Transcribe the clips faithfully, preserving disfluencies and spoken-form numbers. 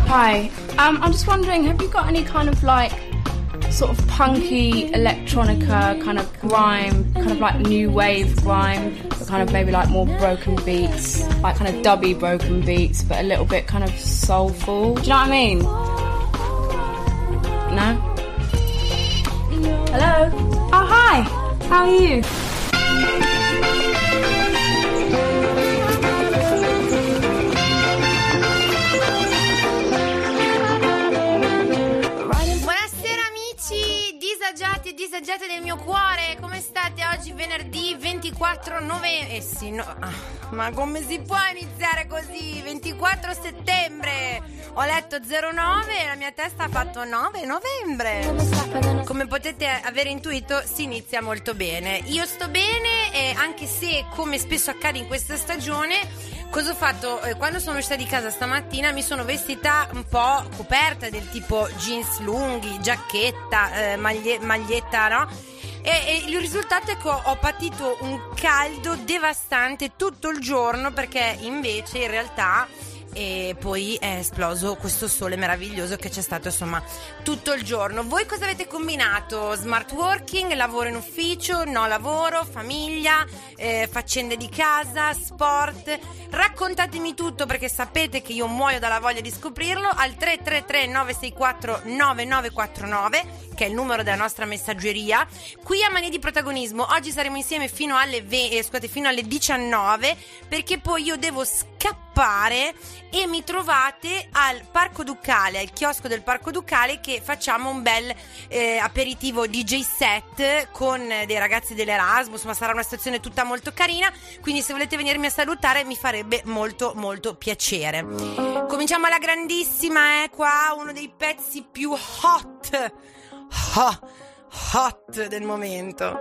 Hi, um, I'm just wondering, have you got any kind of like sort of punky electronica, kind of grime, kind of like new wave grime, but kind of maybe like more broken beats, like kind of dubby broken beats, but a little bit kind of soulful? Do you know what I mean? No? Hello? Oh, hi! How are you? Disagiati e disagiate del mio cuore, come state oggi venerdì ventiquattro novembre? Eh sì, no, ah, ma come si può iniziare così? ventiquattro settembre, ho letto zero nove e la mia testa ha fatto nove novembre. Come potete aver intuito, si inizia molto bene. Io sto bene, eh, anche se, come spesso accade in questa stagione, cosa ho fatto? Eh, quando sono uscita di casa stamattina mi sono vestita un po' coperta, del tipo jeans lunghi, giacchetta, eh, maglie- maglietta, no? E, e il risultato è che ho, ho patito un caldo devastante tutto il giorno, perché invece in realtà... E poi è esploso questo sole meraviglioso che c'è stato insomma tutto il giorno. Voi cosa avete combinato? Smart working, lavoro in ufficio, no lavoro, famiglia, eh, faccende di casa, sport? Raccontatemi tutto, perché sapete che io muoio dalla voglia di scoprirlo. Al tre tre tre nove sei quattro nove nove quattro nove, che è il numero della nostra messaggeria. Qui a Mania di Protagonismo oggi saremo insieme fino alle ve- eh, scusate, fino alle diciannove, perché poi io devo scappare e mi trovate al Parco Ducale, al chiosco del Parco Ducale, che facciamo un bel eh, aperitivo D J set con dei ragazzi dell'Erasmus, ma sarà una situazione tutta molto carina, quindi se volete venirmi a salutare mi farebbe molto molto piacere. Cominciamo alla grandissima, eh, qua uno dei pezzi più hot hot, hot del momento.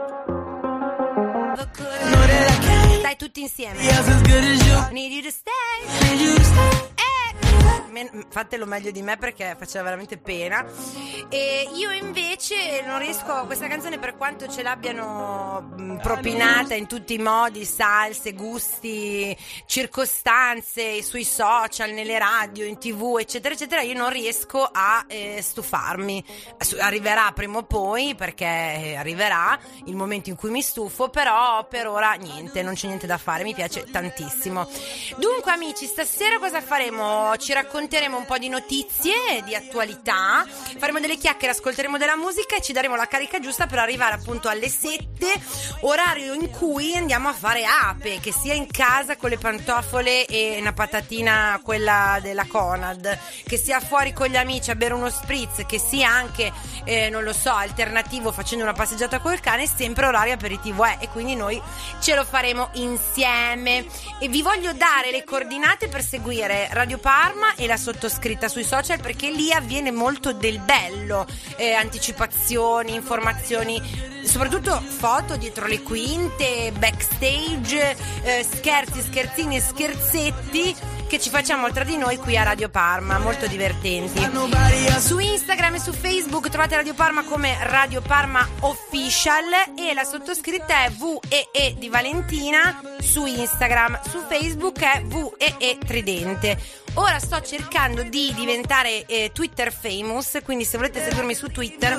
Dai tutti insieme. Need you to stay. Eh, fatelo meglio di me, perché faceva veramente pena. E io invece non riesco a questa canzone, per quanto ce l'abbiano mh, propinata in tutti i modi, salse, gusti, circostanze, sui social, nelle radio, in tv, eccetera eccetera, io non riesco a eh, stufarmi. Arriverà prima o poi, perché arriverà il momento in cui mi stufo, però per ora niente, non c'è niente da fare, mi piace tantissimo. Dunque amici, stasera cosa faremo? Ci racconteremo un po' di notizie, di attualità, faremo delle chiacchiere, ascolteremo della musica e ci daremo la carica giusta per arrivare appunto alle sette, orario in cui andiamo a fare ape, che sia in casa con le pantofole e una patatina, quella della Conad, che sia fuori con gli amici a bere uno spritz, che sia anche eh, non lo so, alternativo facendo una passeggiata col cane, sempre orario aperitivo è, e quindi noi ce lo faremo insieme. E vi voglio dare le coordinate per seguire Radio Parma e la sottoscritta sui social, perché lì avviene molto del bello, eh, anticipazioni, informazioni, soprattutto foto dietro le quinte, backstage, eh, scherzi, scherzini e scherzetti che ci facciamo tra di noi qui a Radio Parma, molto divertenti. Su Instagram e su Facebook trovate Radio Parma come Radio Parma Official e la sottoscritta è V E E di Valentina su Instagram, su Facebook è V E E Tridente. Ora sto cercando di diventare eh, Twitter famous, quindi se volete seguirmi su Twitter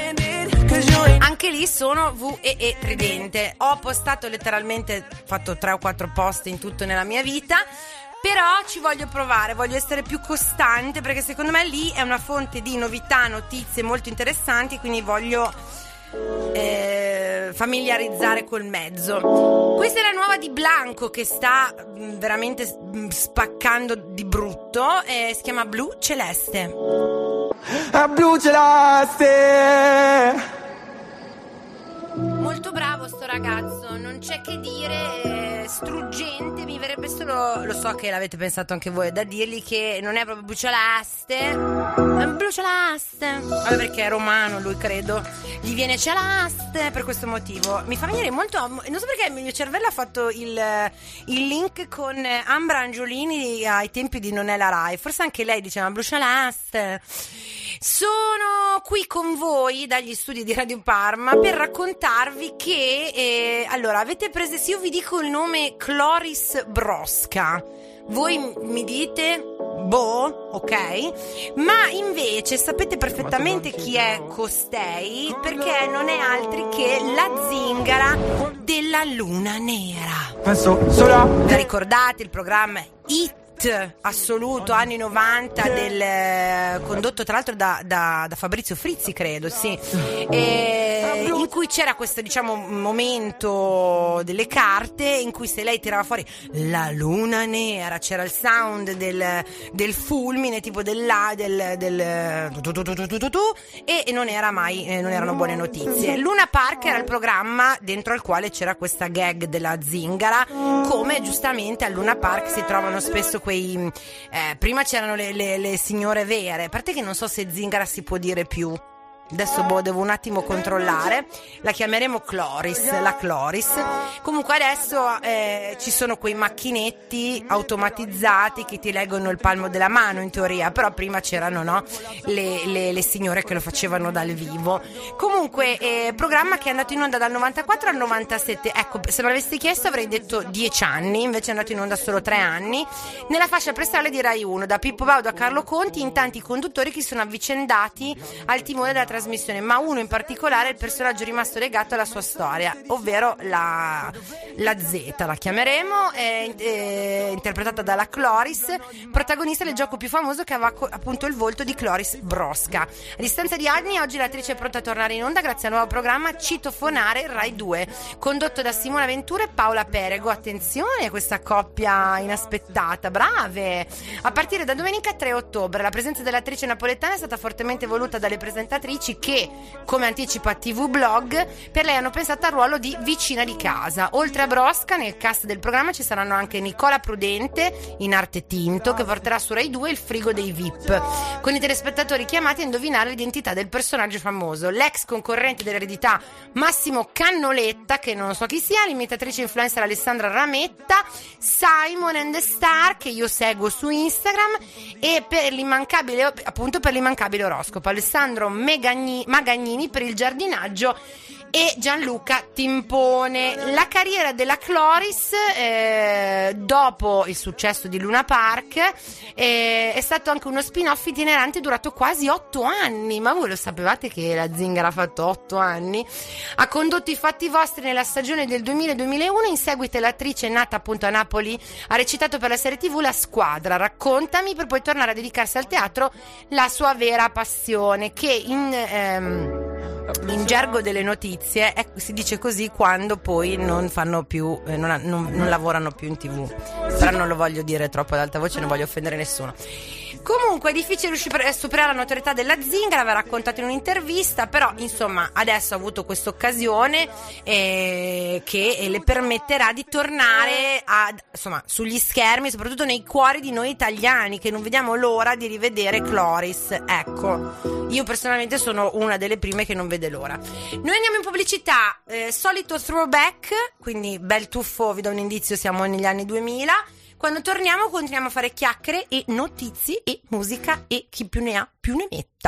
anche lì sono V E E Tridente. Ho postato letteralmente, fatto tre o quattro post in tutto nella mia vita, però ci voglio provare, voglio essere più costante, perché secondo me lì è una fonte di novità, notizie molto interessanti, quindi voglio eh, familiarizzare col mezzo. Questa è la nuova di Blanco, che sta mh, veramente mh, spaccando di brutto, eh, si chiama Blu Celeste. A Blu Celeste. Molto bravo sto ragazzo, non c'è che dire, struggente, mi verrebbe solo, lo so che l'avete pensato anche voi, da dirgli che non è proprio Bruciolaste, è Bruciolaste, vabbè, perché è romano lui, credo, gli viene Celaste per questo motivo. Mi fa venire molto, non so perché il mio cervello ha fatto il, il link con Ambra Angiolini ai tempi di Non è la Rai, forse anche lei diceva Bruciolaste. Sono qui con voi dagli studi di Radio Parma per raccontarvi che eh, allora avete preso, se io vi dico il nome Cloris Brosca, Voi mi dite, boh, ok? Ma invece sapete perfettamente chi è costei, perché non è altri che la zingara della Luna Nera. Penso solo. Vi ricordate il programma Hit assoluto anni novanta del eh, condotto tra l'altro da, da, da Fabrizio Frizzi, credo, sì, e, in cui c'era questo, diciamo, momento delle carte in cui se lei tirava fuori la Luna Nera c'era il sound del, del fulmine, tipo del la del, del tu, tu, tu, tu, tu, tu, tu, e non era mai eh, non erano buone notizie. Luna Park era il programma dentro al quale c'era questa gag della zingara, come giustamente a Luna Park si trovano spesso quei eh, prima c'erano le, le, le signore vere, a parte che non so se zingara si può dire più. Adesso boh, devo un attimo controllare. La chiameremo Cloris, la Cloris. Comunque adesso eh, ci sono quei macchinetti automatizzati che ti leggono il palmo della mano in teoria, però prima c'erano, no, le, le, le signore che lo facevano dal vivo. Comunque eh, programma che è andato in onda dal novantaquattro al novantasette. Ecco, se me l'avessi chiesto avrei detto dieci anni, invece è andato in onda solo tre anni, nella fascia prestale di Rai uno, da Pippo Baudo a Carlo Conti, in tanti conduttori che si sono avvicendati al timone della trasmissione, ma uno in particolare è il personaggio rimasto legato alla sua storia, ovvero la, la Z, la chiameremo, è, è interpretata dalla Cloris, protagonista del gioco più famoso che aveva appunto il volto di Cloris Brosca. A distanza di anni, oggi l'attrice è pronta a tornare in onda grazie al nuovo programma Citofonare Rai due, condotto da Simona Ventura e Paola Perego. Attenzione a questa coppia inaspettata, brave! A partire da domenica tre ottobre la presenza dell'attrice napoletana è stata fortemente voluta dalle presentatrici che, come anticipa T V Blog, per lei hanno pensato al ruolo di vicina di casa. Oltre a Brosca, nel cast del programma ci saranno anche Nicola Prudente in arte tinto, che porterà su Rai due il frigo dei V I P, con i telespettatori chiamati a indovinare l'identità del personaggio famoso. L'ex concorrente dell'eredità Massimo Cannoletta, che non so chi sia, l'imitatrice influencer Alessandra Rametta, Simon and the Star, che io seguo su Instagram, e per l'immancabile, appunto per l'immancabile oroscopo, Alessandro Megani- Magagnini per il giardinaggio e Gianluca Timpone. La carriera della Cloris eh, dopo il successo di Luna Park eh, è stato anche uno spin-off itinerante durato quasi otto anni. Ma voi lo sapevate che la zingara ha fatto otto anni? Ha condotto I Fatti Vostri nella stagione del duemila duemilauno. In seguito l'attrice, nata appunto a Napoli, ha recitato per la serie tivù La Squadra, Raccontami, per poi tornare a dedicarsi al teatro, la sua vera passione, che in ehm, in gergo delle notizie è, si dice così quando poi non fanno più eh, non, non, non lavorano più in tv, però non lo voglio dire troppo ad alta voce, non voglio offendere nessuno. Comunque è difficile riuscire a superare la notorietà della zingara, l'aveva raccontato in un'intervista, però insomma adesso ha avuto questa occasione eh, che le permetterà di tornare a, insomma, sugli schermi, soprattutto nei cuori di noi italiani, che non vediamo l'ora di rivedere Cloris. Ecco, io personalmente sono una delle prime che non vede l'ora. Noi andiamo in pubblicità, eh, solito throwback, quindi bel tuffo, vi do un indizio, siamo negli anni duemila. Quando torniamo continuiamo a fare chiacchiere e notizie e musica, e chi più ne ha più ne metta.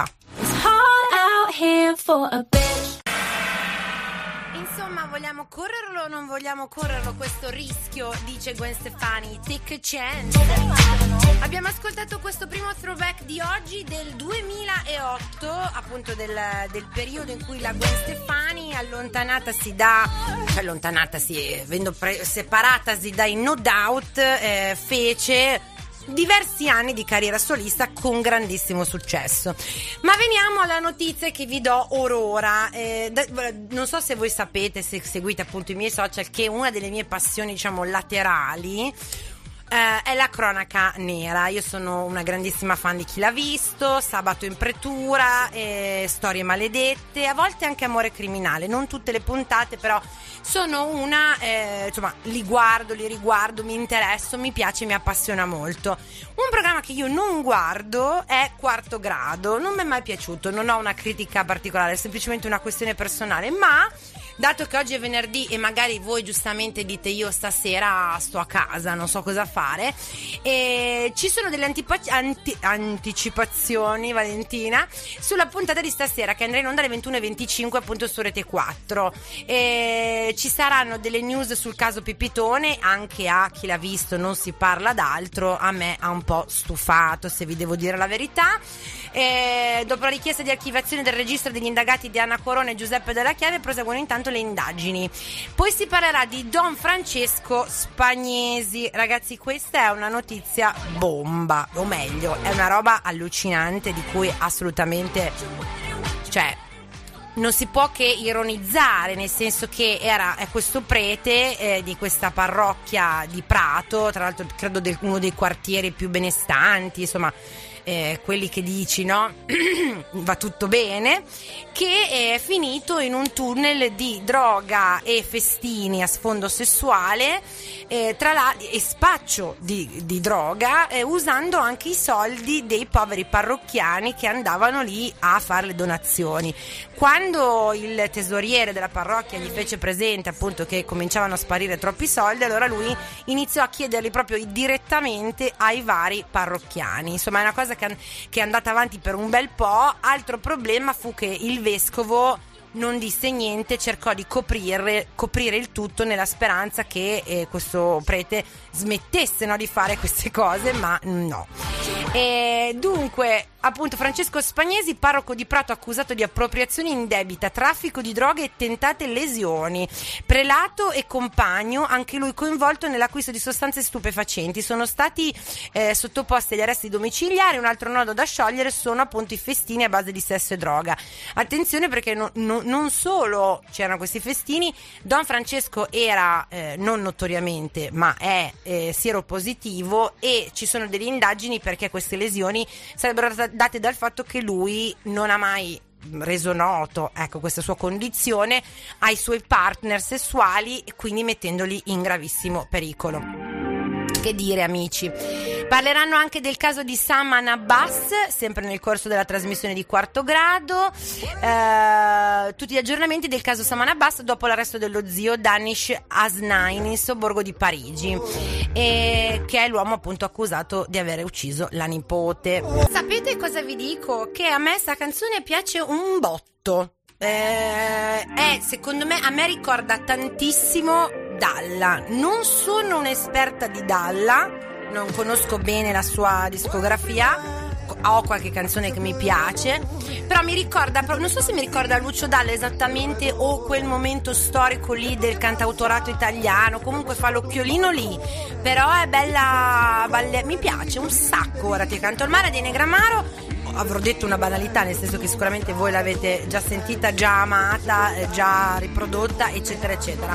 Insomma, vogliamo correrlo o non vogliamo correrlo questo rischio, dice Gwen Stefani, take a chance. Abbiamo ascoltato questo primo throwback di oggi del duemilaotto, appunto del, del periodo in cui la Gwen Stefani, allontanatasi da cioè allontanatasi, avendo pre- separatasi dai No Doubt, eh, fece diversi anni di carriera solista con grandissimo successo. Ma veniamo alla notizia che vi do orora. Eh, da, non so se voi sapete, se seguite appunto i miei social, che una delle mie passioni, diciamo, laterali eh, è la cronaca nera. Io sono una grandissima fan di Chi l'ha visto, Sabato in pretura, eh, Storie maledette, a volte anche Amore criminale. Non tutte le puntate, però sono una, eh, insomma, li guardo, li riguardo, mi interesso, mi piace, mi appassiona molto. Un programma che io non guardo è Quarto Grado, non mi è mai piaciuto, non ho una critica particolare, è semplicemente una questione personale, ma dato che oggi è venerdì e magari voi giustamente dite io stasera sto a casa, non so cosa fare, e ci sono delle antipa- anti- anticipazioni, Valentina, sulla puntata di stasera che andrà in onda alle ventuno e venticinque appunto su Rete quattro. E ci saranno delle news sul caso Pipitone, anche a chi l'ha visto non si parla d'altro, a me ha un po' stufato, se vi devo dire la verità. E dopo la richiesta di archiviazione del registro degli indagati di Anna Corona e Giuseppe Della Chiave proseguono intanto le indagini. Poi si parlerà di Don Francesco Spagnesi. Ragazzi, questa è una notizia bomba, o meglio è una roba allucinante di cui assolutamente, cioè, non si può che ironizzare, nel senso che era è questo prete eh, di questa parrocchia di Prato, tra l'altro credo del, uno dei quartieri più benestanti, insomma eh, quelli che dici, no? Va tutto bene, che è finito in un tunnel di droga e festini a sfondo sessuale, eh, tra la, e spaccio di, di droga, eh, usando anche i soldi dei poveri parrocchiani che andavano lì a fare le donazioni. Quando il tesoriere della parrocchia gli fece presente appunto che cominciavano a sparire troppi soldi, allora lui iniziò a chiederli proprio direttamente ai vari parrocchiani. Insomma, è una cosa che è andata avanti per un bel po'. Altro problema fu che il vescovo non disse niente, cercò di coprire, coprire il tutto nella speranza che eh, questo prete smettesse, no, di fare queste cose, ma no. E dunque, appunto, Francesco Spagnesi, parroco di Prato, accusato di appropriazione indebita, traffico di droghe e tentate lesioni. Prelato e compagno, anche lui coinvolto nell'acquisto di sostanze stupefacenti. Sono stati eh, sottoposti agli arresti domiciliari. Un altro nodo da sciogliere sono appunto i festini a base di sesso e droga. Attenzione, perché no, no, non solo c'erano questi festini, Don Francesco era eh, non notoriamente, ma è eh, sieropositivo, e ci sono delle indagini perché queste lesioni sarebbero date dal fatto che lui non ha mai reso noto, ecco, questa sua condizione ai suoi partner sessuali, quindi mettendoli in gravissimo pericolo. Che dire, amici? Parleranno anche del caso di Saman Abbas, sempre nel corso della trasmissione di Quarto Grado. Eh, tutti gli aggiornamenti del caso Saman Abbas dopo l'arresto dello zio Danish Asnain in sobborgo di Parigi, e che è l'uomo appunto accusato di aver ucciso la nipote. Sapete cosa vi dico? Che a me sta canzone piace un botto. Eh, è, secondo me, a me ricorda tantissimo Dalla. Non sono un'esperta di Dalla, non conosco bene la sua discografia, ho qualche canzone che mi piace, però mi ricorda, non so se mi ricorda Lucio Dalla esattamente, o quel momento storico lì del cantautorato italiano, comunque fa l'occhiolino lì, però è bella, balle, mi piace un sacco. Ora ti canto il mare di Negramaro. Avrò detto una banalità, nel senso che sicuramente voi l'avete già sentita, già amata, già riprodotta, eccetera eccetera.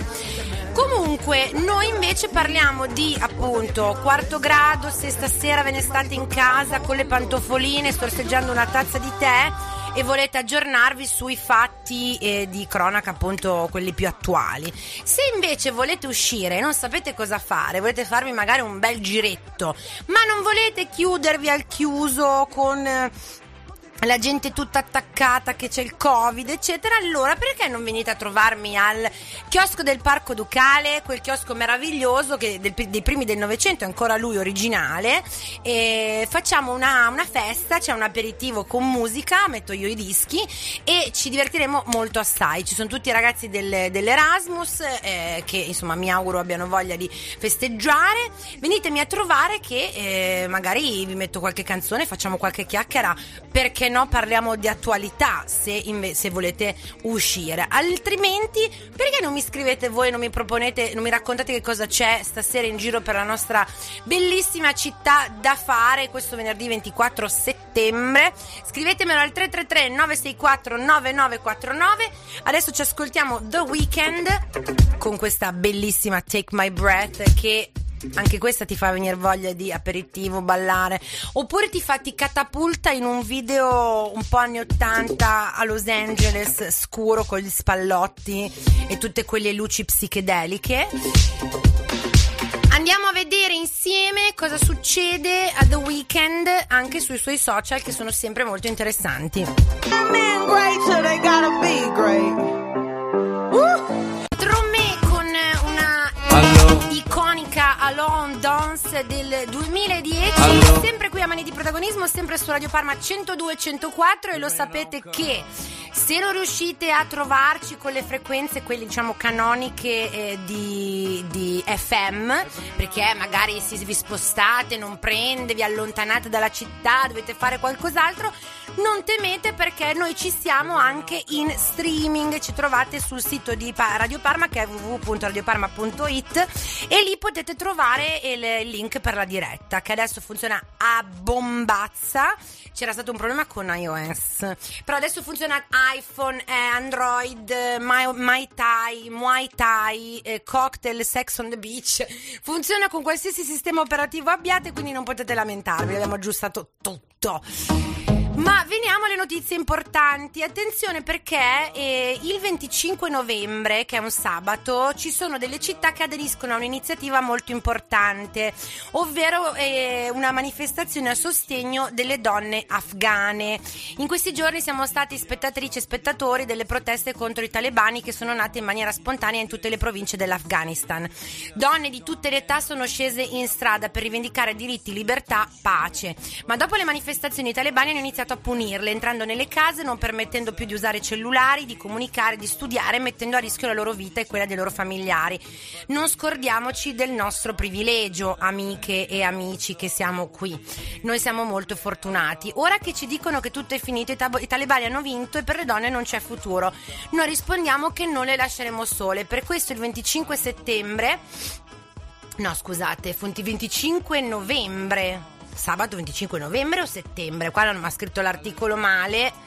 Comunque noi invece parliamo di appunto Quarto Grado. Se stasera ve ne state in casa con le pantofoline sorseggiando una tazza di tè e volete aggiornarvi sui fatti eh, di cronaca, appunto quelli più attuali. Se invece volete uscire e non sapete cosa fare, volete farvi magari un bel giretto, ma non volete chiudervi al chiuso con eh, la gente tutta attaccata, che c'è il Covid eccetera, allora perché non venite a trovarmi al chiosco del Parco Ducale, quel chiosco meraviglioso che del, dei primi del Novecento, è ancora lui originale, e facciamo una, una festa, c'è un aperitivo con musica, metto io i dischi e ci divertiremo molto assai. Ci sono tutti i ragazzi del, dell'Erasmus eh, che insomma mi auguro abbiano voglia di festeggiare. Venitemi a trovare che eh, magari vi metto qualche canzone, facciamo qualche chiacchiera, perché no, parliamo di attualità se, inve- se volete uscire. Altrimenti perché non mi scrivete voi, non mi proponete, non mi raccontate che cosa c'è stasera in giro per la nostra bellissima città da fare questo venerdì ventiquattro settembre? Scrivetemelo al tre tre tre nove sei quattro nove nove quattro nove. Adesso ci ascoltiamo The Weeknd con questa bellissima Take My Breath, che anche questa ti fa venire voglia di aperitivo, ballare, oppure ti fa, ti catapulta in un video un po' anni ottanta a Los Angeles, scuro con gli spallotti e tutte quelle luci psichedeliche. Andiamo a vedere insieme cosa succede a The Weeknd anche sui suoi social, che sono sempre molto interessanti. Uh! Tromé con una Allô? iconica Alone Dance del duemiladieci. Allô? Sempre qui a Mani di Protagonismo, sempre su Radio Parma centodue e centoquattro. E lo sapete che se non riuscite a trovarci con le frequenze, quelle diciamo canoniche eh, di, di F M, perché magari si, vi spostate, non prende, vi allontanate dalla città, dovete fare qualcos'altro, non temete, perché noi ci siamo anche in streaming. Ci trovate sul sito di Radio Parma, che è w w w punto radio parma punto i t, e lì potete trovare il, il link per la diretta, che adesso funziona a bombazza. C'era stato un problema con iOS, però adesso funziona iPhone, eh, Android, My, My Thai, Muay Thai, eh, Cocktail, Sex on the Beach. Funziona con qualsiasi sistema operativo abbiate, quindi non potete lamentarvi, abbiamo aggiustato tutto. Ma veniamo alle notizie importanti. Attenzione, perché eh, il venticinque novembre, che è un sabato, ci sono delle città che aderiscono a un'iniziativa molto importante, ovvero eh, una manifestazione a sostegno delle donne afghane. In questi giorni siamo stati spettatrici e spettatori delle proteste contro i talebani, che sono nate in maniera spontanea in tutte le province dell'Afghanistan. Donne di tutte le età sono scese in strada per rivendicare diritti, libertà, pace. Ma dopo le manifestazioni, i talebani hanno iniziato a punirle, entrando nelle case, non permettendo più di usare cellulari, di comunicare, di studiare, mettendo a rischio la loro vita e quella dei loro familiari. Non scordiamoci del nostro privilegio, amiche e amici che siamo qui. Noi siamo molto fortunati. Ora che ci dicono che tutto è finito, i, tab- i talebani hanno vinto e per le donne non c'è futuro, noi rispondiamo che non le lasceremo sole. Per questo il venticinque settembre, no scusate, venticinque novembre, sabato venticinque novembre o settembre? Qua non mi ha scritto l'articolo male,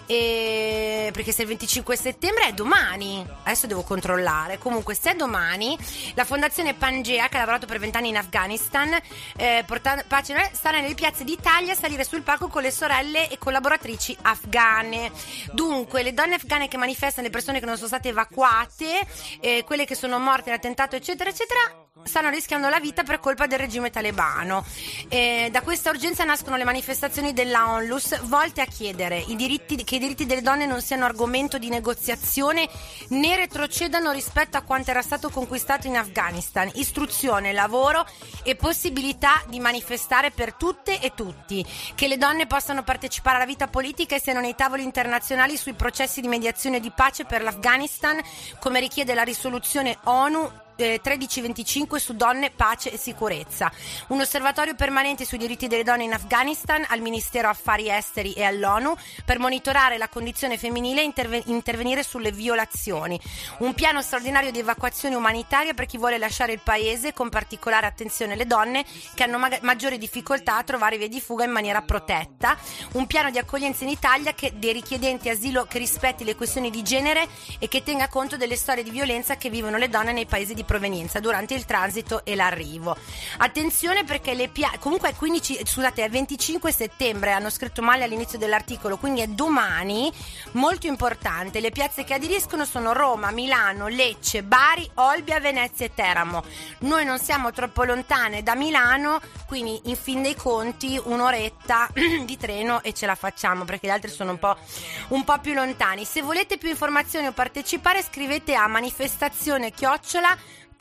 e... perché se il venticinque settembre è domani, adesso devo controllare. Comunque, se è domani, la fondazione Pangea, che ha lavorato per vent'anni in Afghanistan, eh, portando pace, sta nelle piazze d'Italia a salire sul palco con le sorelle e collaboratrici afghane. Dunque, le donne afghane che manifestano, le persone che non sono state evacuate, eh, quelle che sono morte nell'attentato, eccetera eccetera, stanno rischiando la vita per colpa del regime talebano. Eh, da questa urgenza nascono le manifestazioni della Onlus, volte a chiedere i diritti, che i diritti delle donne non siano argomento di negoziazione né retrocedano rispetto a quanto era stato conquistato in Afghanistan. Istruzione, lavoro e possibilità di manifestare per tutte e tutti, che le donne possano partecipare alla vita politica e siano nei tavoli internazionali sui processi di mediazione di pace per l'Afghanistan, come richiede la risoluzione ONU tredici venticinque su donne, pace e sicurezza. Un osservatorio permanente sui diritti delle donne in Afghanistan al Ministero Affari Esteri e all'ONU per monitorare la condizione femminile e interve- intervenire sulle violazioni. Un piano straordinario di evacuazione umanitaria per chi vuole lasciare il paese, con particolare attenzione alle donne che hanno mag- maggiori difficoltà a trovare vie di fuga in maniera protetta. Un piano di accoglienza in Italia che dei richiedenti asilo che rispetti le questioni di genere e che tenga conto delle storie di violenza che vivono le donne nei paesi di provenienza durante il transito e l'arrivo. Attenzione, perché le pia- comunque è quindici, scusate, è venticinque settembre, hanno scritto male all'inizio dell'articolo, quindi è domani, molto importante. Le piazze che aderiscono sono Roma, Milano, Lecce, Bari, Olbia, Venezia e Teramo. Noi non siamo troppo lontane da Milano, quindi in fin dei conti un'oretta di treno e ce la facciamo, perché gli altri sono un po', un po' più lontani. Se volete più informazioni o partecipare, scrivete a manifestazione chiocciola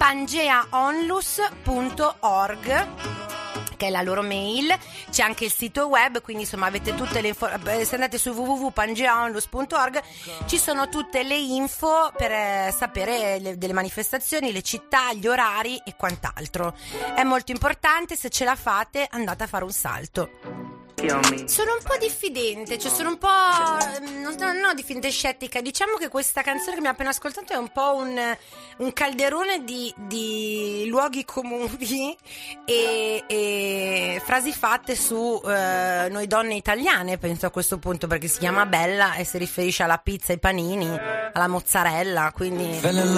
pangeaonlus punto org, che è la loro mail. C'è anche il sito web, quindi insomma avete tutte le informazioni. Se andate su w w w punto pangeaonlus punto org ci sono tutte le info per eh, sapere le, delle manifestazioni, le città, gli orari e quant'altro. È molto importante, se ce la fate andate a fare un salto. Sono un po' diffidente, cioè sono un po' non, no, diffidente, scettica. Diciamo che questa canzone che abbiamo appena ascoltato è un po' un, un calderone di, di luoghi comuni e, e frasi fatte su eh, noi donne italiane, penso a questo punto, perché si chiama Bella e si riferisce alla pizza, ai panini, alla mozzarella, quindi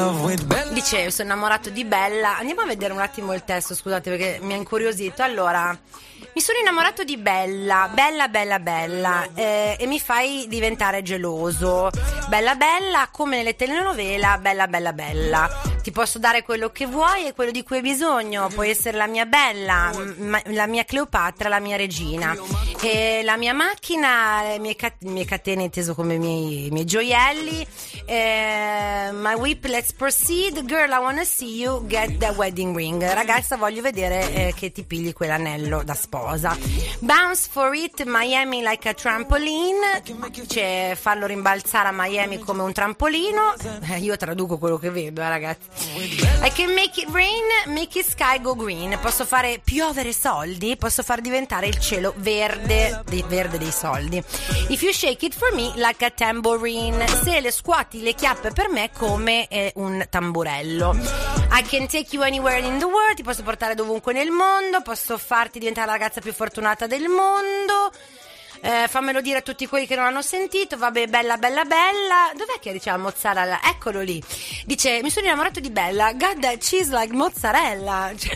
dice sono innamorato di Bella. Andiamo a vedere un attimo il testo, scusate, perché mi ha incuriosito. Allora, mi sono innamorato di Bella, bella bella bella, eh, e mi fai diventare geloso. Bella bella come nelle telenovela, bella bella bella. ti posso dare quello che vuoi e quello di cui hai bisogno, puoi essere la mia bella, ma, la mia Cleopatra, la mia regina, e la mia macchina, le mie, cat- mie catene inteso come i miei, i miei gioielli, eh, my whip, let's proceed, girl I wanna see you, get the wedding ring, ragazza voglio vedere eh, che ti pigli quell'anello da sposa, bounce for it, Miami like a trampoline, cioè farlo rimbalzare a Miami come un trampolino, eh, io traduco quello che vedo eh, ragazzi. I can make it rain, make it sky go green, posso fare piovere soldi, posso far diventare il cielo verde, de- verde dei soldi. If you shake it for me like a tambourine, se le scuoti le chiappe per me come eh, un tamburello. I can take you anywhere in the world, ti posso portare dovunque nel mondo, posso farti diventare la ragazza più fortunata del mondo. Eh, fammelo dire a tutti quelli che non hanno sentito. Vabbè, bella bella bella, dov'è che diceva mozzarella? Eccolo lì, dice mi sono innamorato di Bella, God that cheese like mozzarella, cioè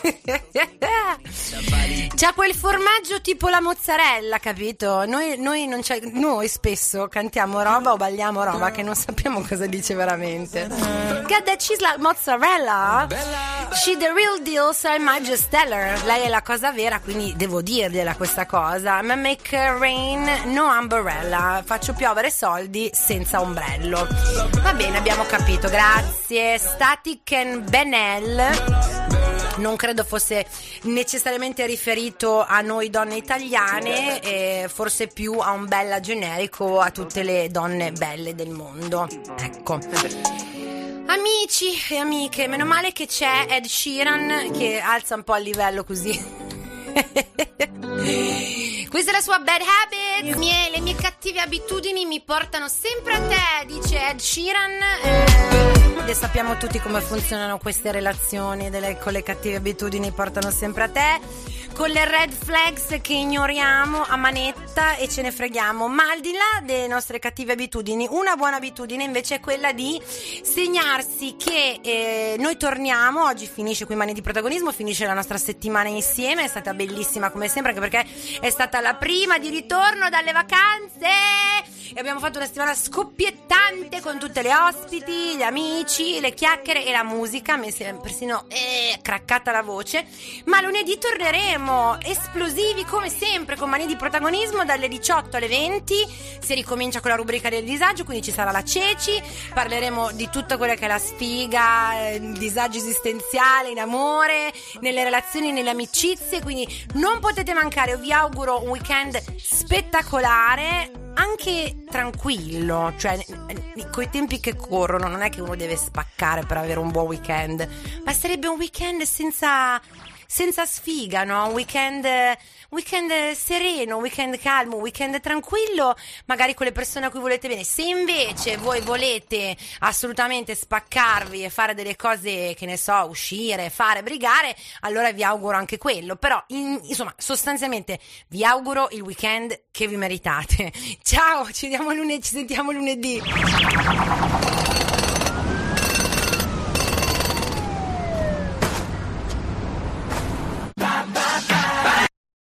c'ha quel formaggio tipo la mozzarella, capito? Noi, noi, non c'è, noi spesso cantiamo roba o balliamo roba che non sappiamo cosa dice veramente. Got that cheese like mozzarella? She the real deal, so I might just tell her. Lei è la cosa vera, quindi devo dirgliela questa cosa. Ma make rain, no umbrella. Faccio piovere soldi senza ombrello. Va bene, abbiamo capito, grazie. Static and Benel. Non credo fosse necessariamente riferito a noi donne italiane, eh, forse più a un bella generico a tutte le donne belle del mondo. Ecco. Amici e amiche, meno male che c'è Ed Sheeran che alza un po' il livello così. Questa è la sua Bad Habit. Mie, le mie cattive abitudini mi portano sempre a te, dice Ed Sheeran. Eh, sappiamo tutti come funzionano queste relazioni delle, con le cattive abitudini portano sempre a te, con le red flags che ignoriamo a manetta e ce ne freghiamo. Ma al di là delle nostre cattive abitudini, una buona abitudine invece è quella di segnarsi che eh, noi torniamo. Oggi finisce qui Mani di Protagonismo, finisce la nostra settimana insieme, è stata bellissima come sempre, anche perché è stata la prima di ritorno dalle vacanze e abbiamo fatto una settimana scoppiettante con tutte le ospiti, gli amici, le chiacchiere e la musica. Mi si è persino eh, craccata la voce, ma lunedì torneremo esplosivi come sempre con Mani di Protagonismo dalle diciotto alle venti. Si ricomincia con la rubrica del disagio, quindi ci sarà la Ceci, parleremo di tutta quella che è la sfiga, il disagio esistenziale in amore, nelle relazioni, nelle amicizie, quindi non potete mancare. Io vi auguro un weekend spettacolare, anche tranquillo, cioè coi tempi che corrono non è che uno deve spaccare per avere un buon weekend, basterebbe un weekend senza senza sfiga, no? Un weekend, weekend sereno, un weekend calmo, un weekend tranquillo, magari con le persone a cui volete bene. Se invece voi volete assolutamente spaccarvi e fare delle cose, che ne so, uscire, fare, brigare, allora vi auguro anche quello. Però, in, insomma, sostanzialmente vi auguro il weekend che vi meritate. Ciao, ci vediamo lunedì, ci sentiamo lunedì.